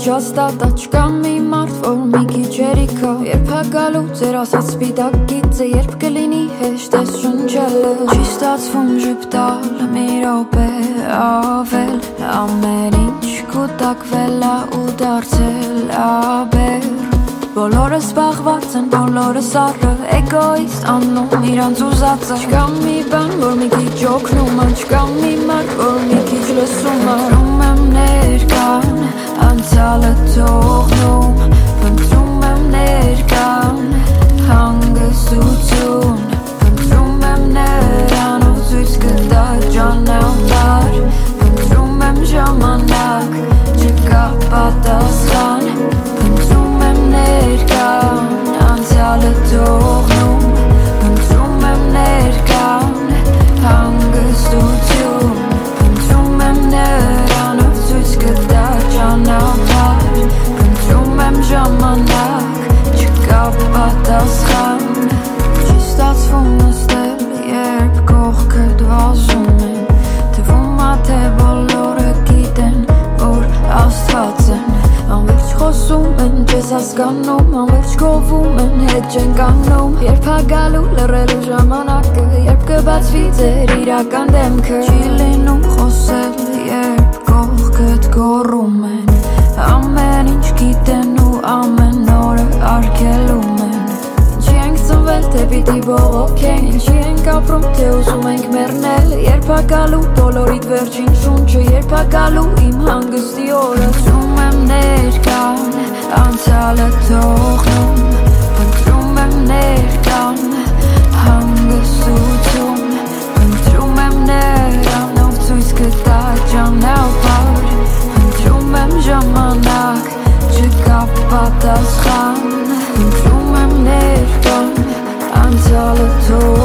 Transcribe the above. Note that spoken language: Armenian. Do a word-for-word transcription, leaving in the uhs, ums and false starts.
չաստատա չկա մի մարդ, որ մի քիչ երիքա Երբ հագալու ձեր ասած սպիտակ գիծը Երբ կլինի հեշտ ես շնչելը Չի ստացվում ժպտալ մի րոպե ավել Ամեն ինչ կուտակվել ա ու դարձել աբեր Բոլորը սպաղված են, բոլորը սառը Էգոիստ անում իրանց ուզածը Չկա մի բան, որ մի քիչ օգնում ա Չկա մի մարդ, որ մի քիչ լսում ա Փնտրում եմ ներկան, անցյալը թողնում Փնտրում եմ ներկան, հանգստություն Փնտրում եմ նրան, ով ցույց կտա ճանապարհ Փնտրում եմ ժամանակ, չկա պատասխան Փնտրում եմ ներկան, անցյալը թողնում Փնտրում եմ ներկան, հանգստություն Փնտրում եմ նրան, ով ցույց կտա ճանապարհ Փնտրում եմ ժամանակ, չկա պատասխան Չի ստացվում նստել, երբ կողքդ վազում են Թվում ա թե բոլորը գիտեն, որ Աստված են Անվերջ խոսում են, չես հասկանում Անվերջ գովում են, հետ չեն կանգնում Երբ հագալու լռելու ժամանակը Երբ կբացվի ձեր իրական դեմքը Չի լինում խոսել, երբ կողքդ գոռում են Ամեն ինչ գիտեն ու ամեն օրը արգելում են Ինչի ենք ծնվել, թե պիտի բողոքեն Ինչի ենք ապրում, թե ուզում ենք մեռնել Երբ հագալու բոլորիդ վերջին շունչը Երբ հագալու իմ հանգստի օրը Փնտրում եմ ներկան, անցյալը թողնում Փնտրում եմ ներկան, հանգստություն Փնտրում եմ նրան, ով ցույց կտա ճանապարհ Փնտրում եմ ժամանակ, չկա պատասխան Փնտրում եմ ներկան, անցյալը թողնում